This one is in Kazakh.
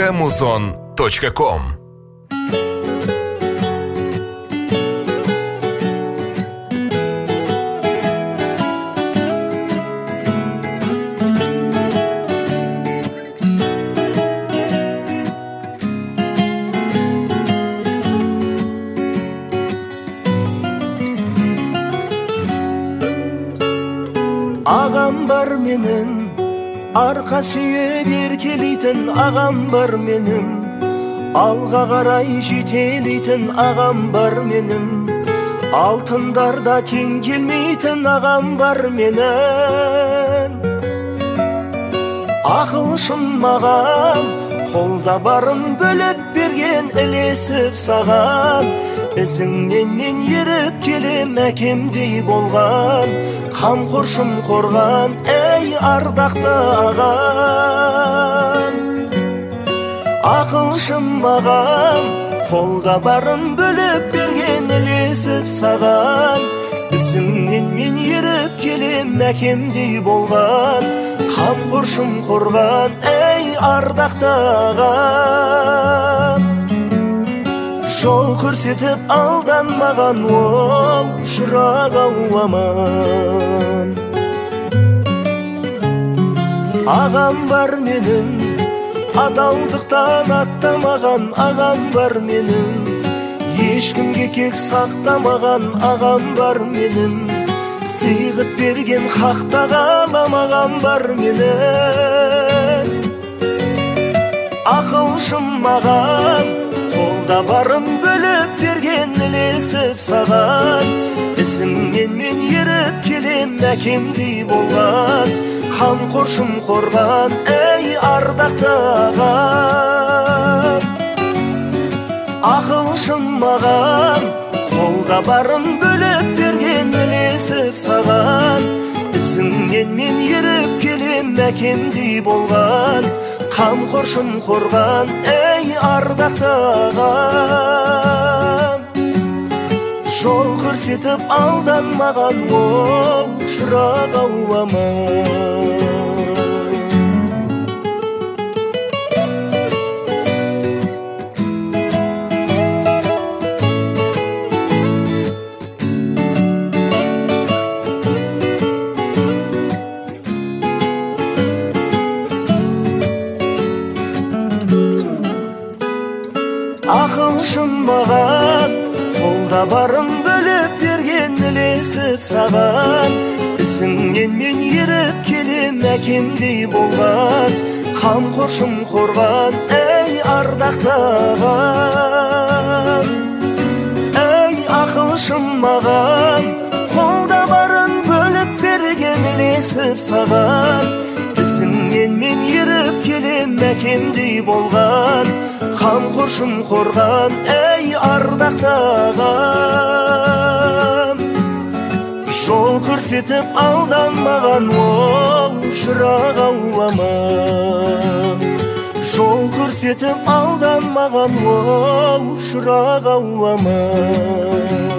www.muzon.com. Ағам бар менің, арқа сүйеп еркелейтін ағам бар менің, алға қарай жетелейтін ағам бар менің, алтындарда тең келмейтін ағам бар менің. Ақылшым маған, қолда барын бөліп берген, ілесіп саған, ізіңнен мен еріп келем, әкемдей болған, қамқоршым қорған, әй ардақты ағам. Ақылшым маған, қолда барын бөліп берген, ілесіп саған, ізіңнен мен еріп келем, әкемдей болған, қамқоршым қорған, әй ардақты ағам. Жол көрсетіп алданмаған, оу шырақ-ау аман. Ағам бар менің, адалдықтан аттамаған, ағам бар менің, ешкімге кек сақтамаған, ағам бар менің, сыйғып берген хақта қалам, ағам бар менің. Ақылшым маған, қолда барын бөліп берген, ілесіп саған, ізіңнен мен еріп келем, әкемдей болған, қамқоршым қорған, әй ардақты ағам. Ақылшым маған, қолда барын бөліп берген, ілесіп саған, ізіңнен мен еріп келем, әкемдей болған, қамқоршым қорған, әй ардақты ағам. Жол көрсетіп алданмаған, оу шырақ-ау аман. Ақылшым маған, қолда барын бөліп берген, ілесіп саған, ізіңнен мен еріп келем, әкемдей болған, қамқоршым қорған, әй ардақты ағам. Әй ақылшым маған, қолда барын бөліп берген, ілесіп саған, ізіңнен мен еріп келем, әкемдей болған, қамқоршым қорған, әй ардақты ағам. Жол көрсетіп алданмаған, оу шырақ-ау аман. Жол көрсетіп алданмаған, оу шырақ-ау аман.